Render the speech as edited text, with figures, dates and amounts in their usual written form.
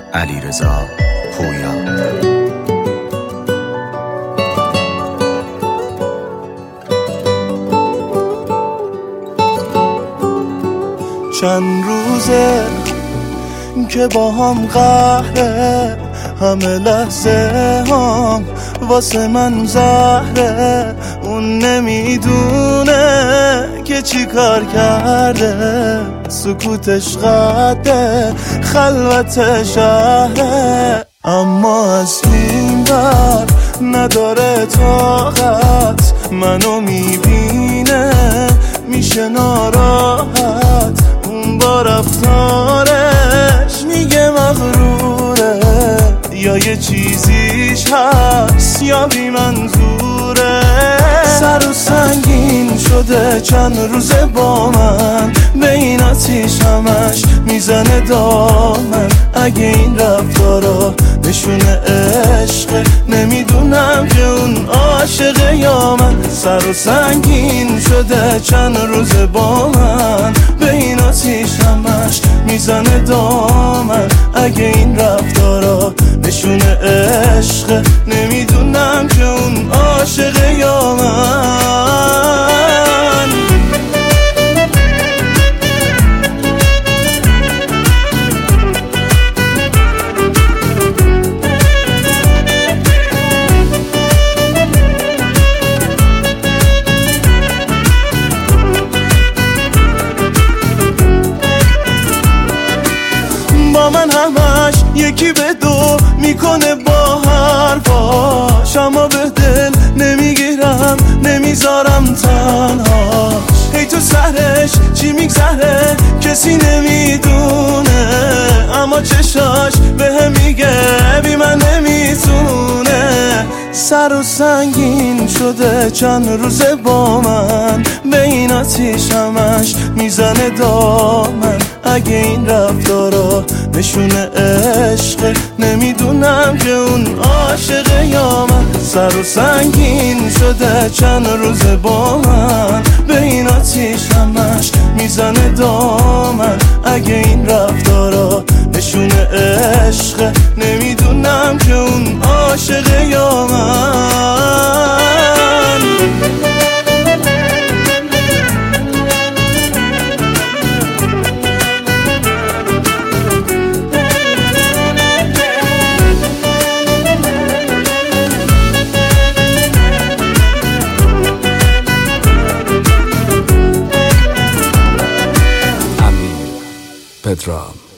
علیرضا پویا. چند روزه که با هم قهره، همه لحظه هم واسه من زهره. اون نمیدونه که چی کار کرده، سکوتش قده خلوت شهره. اما از این بر نداره طاقت، منو میبینه میشه ناراحت. اون با رفتارش میگه مغروره، یا یه چیزیش هست یا بی منظوره. سر و سنگین شده چند روزه با من، به این آتیش همش میزنه دامن. اگه این رفتارا نشونه عشقه، نمیدونم که اون عاشقه یا من. سر و سنگین شده چند روزه با من، به این آتیش همش میزنه دامن. اگه این رفتارا نشونه عشقه، نمیدونم که اون عاشقه یا من. با من همش یکی به دو میکنه با حرفاش، اما به دل نمیگیرم نمیذارم تنهاش. هی تو سرش چی میگذره کسی نمیدونه، اما چشاش بهم میگه بی من نمیتونه. سر و سنگین شده چند روزه با من، به این آتیش همش میزنه دامن. اگه این رفتارا نشونه عشقه، نمیدونم که اون عاشقه یا من. سر و سنگین شده چند روزه با من، به این آتیش همش میزنه دامن. اگه این رفتارا نشونه عشقه، نمیدونم که اون عاشقه یا من. پدرام.